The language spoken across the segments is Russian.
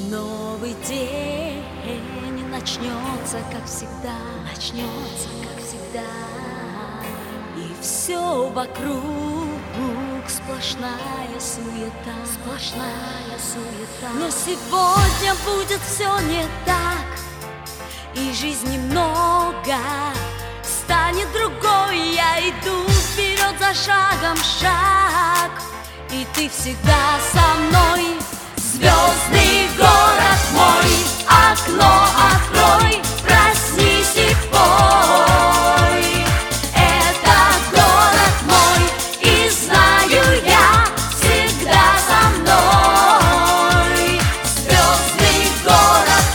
Новый день начнется, как всегда, начнется, как всегда. И все вокруг сплошная суета, сплошная суета. Но сегодня будет все не так, и жизни много, станет другой. Я иду вперед за шагом шаг, и ты всегда со мной. Звездный город мой, окно открой, проснись и пой. Это город мой, и знаю я, всегда со мной. Звездный город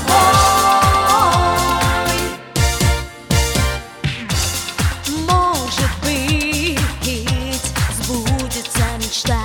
мой. Может быть, сбудется мечта.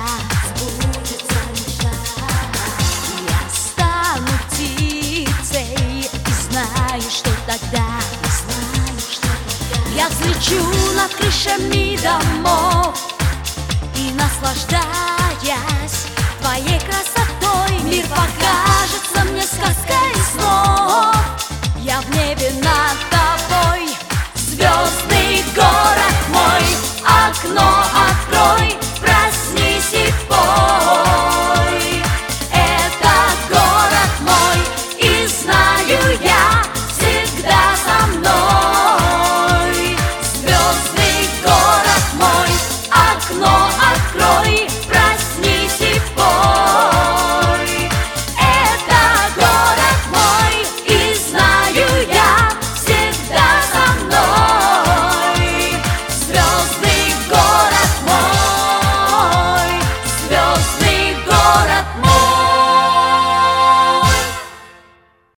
Я взлечу над крышами домов и, наслаждаясь твоей красотой, мир покажется мне сказкой снов. Я в небе над тобой. Звездный город мой, окно открой,